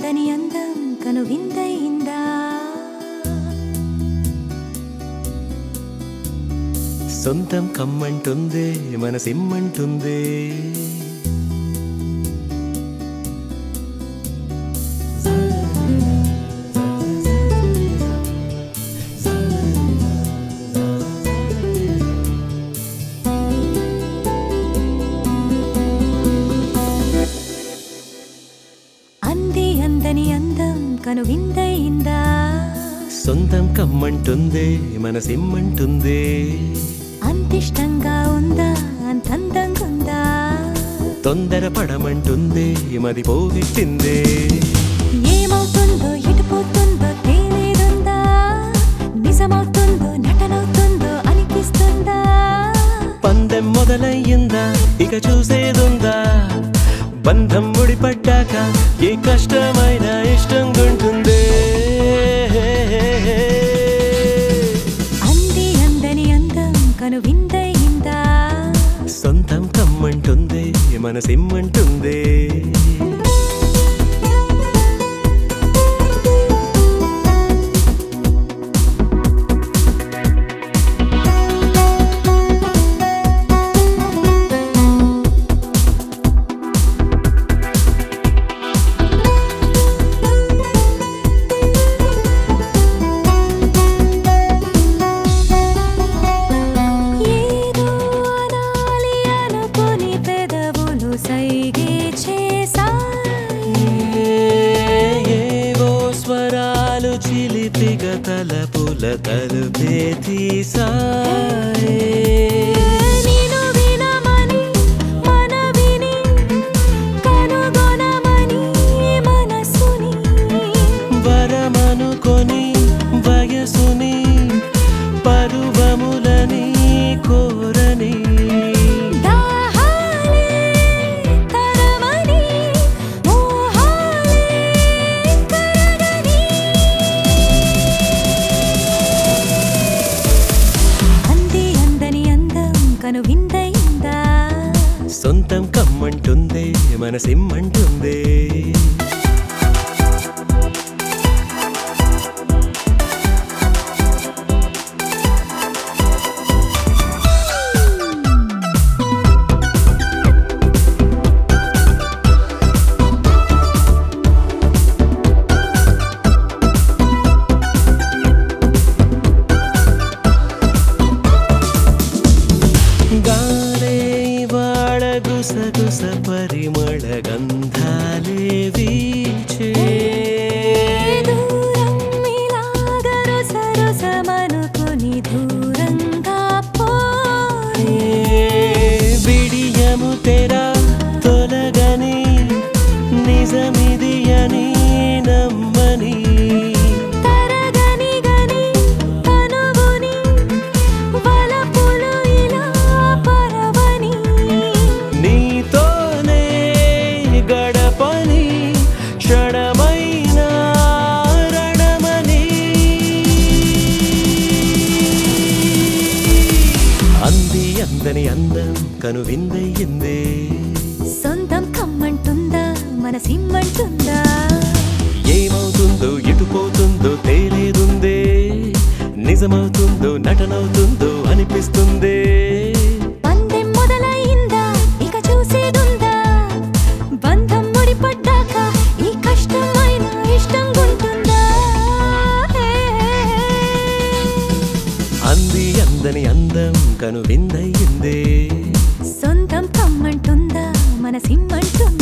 అందని అందం కను విందయిందా సొంతం కమ్మంటుంది మనసిమ్మంటుంది అంది అందని అందం కను విందయిందా సొంతం కమ్మంటుంది మనసిమ్మంటుంది అంతిష్టంగా ఉందా అంతందంగా ఉందా తొందర పడమంటుంది మది పోగెట్టిందే ఏమవుతుందో ఎటుపోతుందో తేలేదుందా నిజమవుతుందో నటనవుతుందో అనిపిస్తుందా పందెం మొదలయ్యిందా ఇక చూసేదుందా బంధం ముడిపడ్డాక ఏ కష్టమైనా ఇష్టంగుంటుందే అంది అందని అందం కను విందయిందా సొంతం కమ్మంటుంది మనసిమ్మంటుంది చిలిపిగా తలపుల తలుపే తీసాయే నేను వినమని మనవిని కనుగొనమని మనసుని వరమనుకొని వయసుని పరువములని కోరని కను విందయిందా సొంతం కమ్మంటుంది మనసిమ్మంటుంది గుసగుస పరిమళ గంధాలే వీచే సరసమనుకుని దూరంగా పోయే విడియము తెరా తొలగని నిజమిది అని నమ్మని అందని అందం కను విందయ్యిందే సొంతం కమ్మంటుందా మనసిమ్మంటుందా ఏమవుతుందో ఎటుపోతుందో తేలేదుందే నిజమవుతుందో నటనవుతుందో అనిపిస్తుందే పందెం మొదలయ్యిందా ఇక చూసేదుందా బంధం ముడిపడ్డాక ఈ కష్టమైన ఇష్టంగుంటుందా అంది అందని అందం కను విందయ్యిందే సొంతం కమ్మంటుందా మనసిమ్మంటుందా